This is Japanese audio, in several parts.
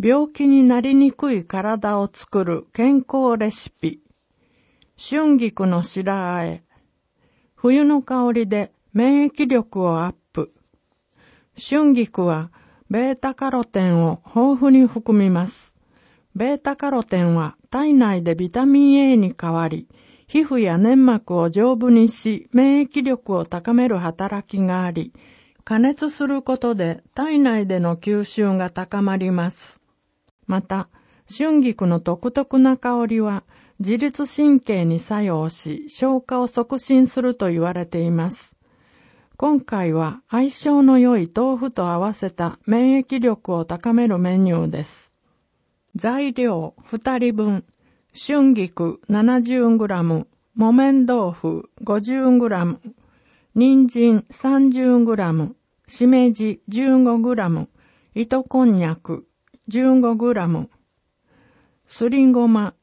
病気になりにくい体を作る健康レシピ。春菊の白和え。冬の香りで免疫力をアップ。春菊はベータカロテンを豊富に含みます。ベータカロテンは体内でビタミン A に変わり、皮膚や粘膜を丈夫にし、免疫力を高める働きがあり、加熱することで体内での吸収が高まります。また、春菊の独特な香りは自律神経に作用し、消化を促進すると言われています。今回は相性の良い豆腐と合わせた免疫力を高めるメニューです。材料2人分、春菊 70g、木綿豆腐 50g、人参 30g、しめじ 15g、糸こんにゃく 15g、すりごま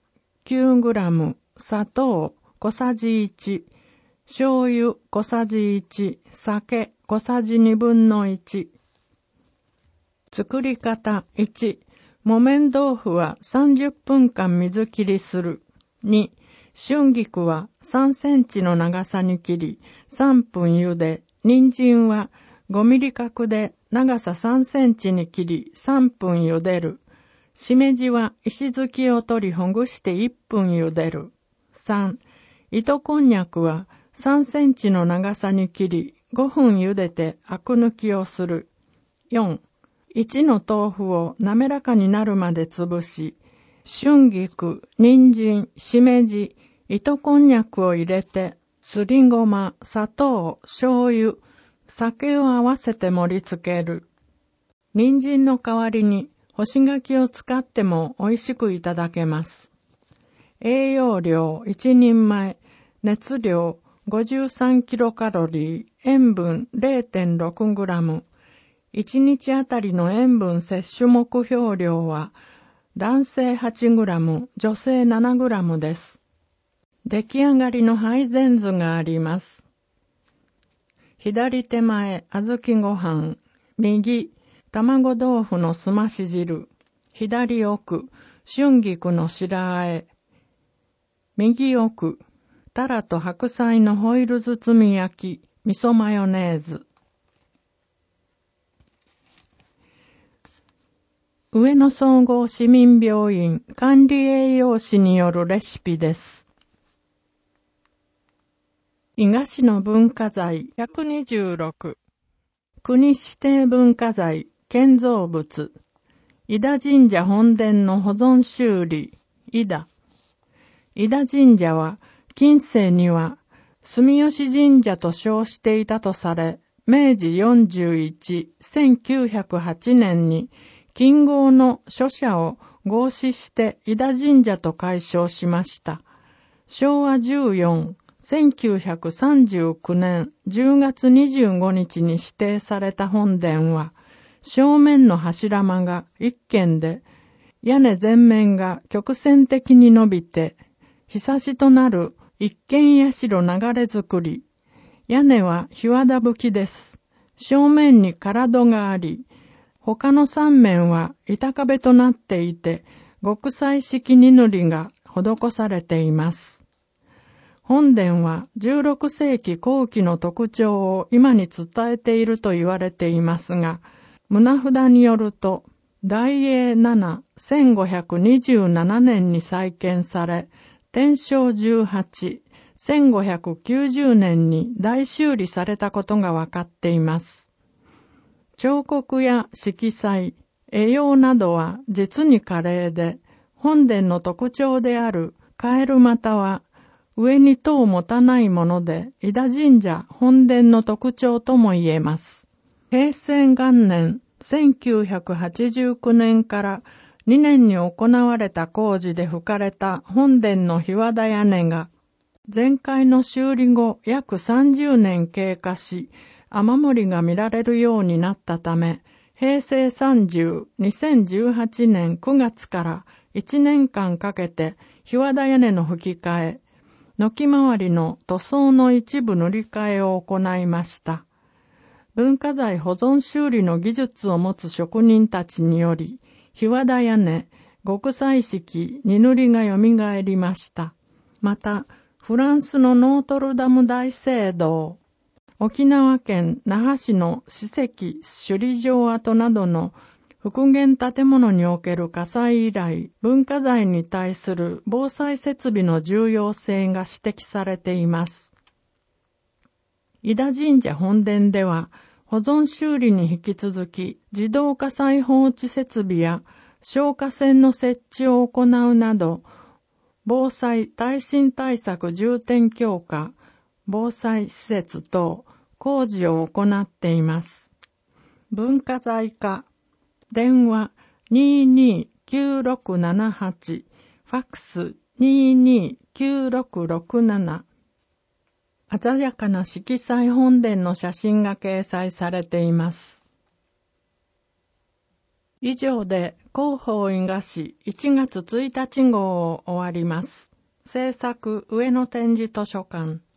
9g、砂糖小さじ1、醤油小さじ1、酒小さじ1/2。作り方1、木綿豆腐は30分間水切りする。2、春菊は3センチの長さに切り、3分茹で、人参は5ミリ角で長さ3センチに切り、3分茹でる。しめじは石突きを取りほぐして1分茹でる。3、糸こんにゃくは3センチの長さに切り、5分茹でてアク抜きをする。4、1の豆腐を滑らかになるまで潰し、春菊、人参、しめじ、糸こんにゃくを入れて、すりごま、砂糖、醤油、酒を合わせて盛り付ける。人参の代わりに干し柿を使っても美味しくいただけます。栄養量1人前、熱量53キロカロリー、塩分 0.6 グラム。1日あたりの塩分摂取目標量は男性8グラム、女性7グラムです。出来上がりの配膳図があります。左手前、小豆ご飯。右、卵豆腐のすまし汁。左奥、春菊の白和え。右奥、タラと白菜のホイル包み焼き、味噌マヨネーズ。上野総合市民病院管理栄養士によるレシピです。伊賀市の文化財126、国指定文化財建造物、伊田神社本殿の保存修理、伊田神社は近世には住吉神社と称していたとされ、明治41、1908年に金剛の書写を合祀して伊田神社と改称しました。昭和14、1939年10月25日に指定された本殿は、正面の柱間が一軒で、屋根全面が曲線的に伸びて、ひさしとなる一軒社流れ作り。屋根は檜皮葺きです。正面に唐戸があり、他の三面は板壁となっていて、極彩式荷塗りが施されています。本殿は16世紀後期の特徴を今に伝えていると言われていますが、棟札によると、大永7、1527年に再建され、天正18、1590年に大修理されたことがわかっています。彫刻や色彩、絵様などは実に華麗で、本殿の特徴であるカエル股は上に塔を持たないもので、伊田神社本殿の特徴とも言えます。平成元年1989年から2年に行われた工事で吹かれた本殿の檜皮屋根が、前回の修理後約30年経過し、雨漏りが見られるようになったため、平成30、2018年9月から1年間かけて檜皮屋根の吹き替え、軒周りの塗装の一部塗り替えを行いました。文化財保存修理の技術を持つ職人たちにより、 日和田屋根、極彩色、二塗りが蘇りました。また、フランスのノートルダム大聖堂、沖縄県那覇市の史跡首里城跡などの復元建物における火災以来、文化財に対する防災設備の重要性が指摘されています。井田神社本殿では、保存修理に引き続き、自動火災報知設備や消火栓の設置を行うなど、防災耐震対策重点強化、防災施設等工事を行っています。文化財課、電話229678、ファックス229667。鮮やかな色彩本殿の写真が掲載されています。以上で広報伊賀市1月1日号を終わります。制作上野展示図書館。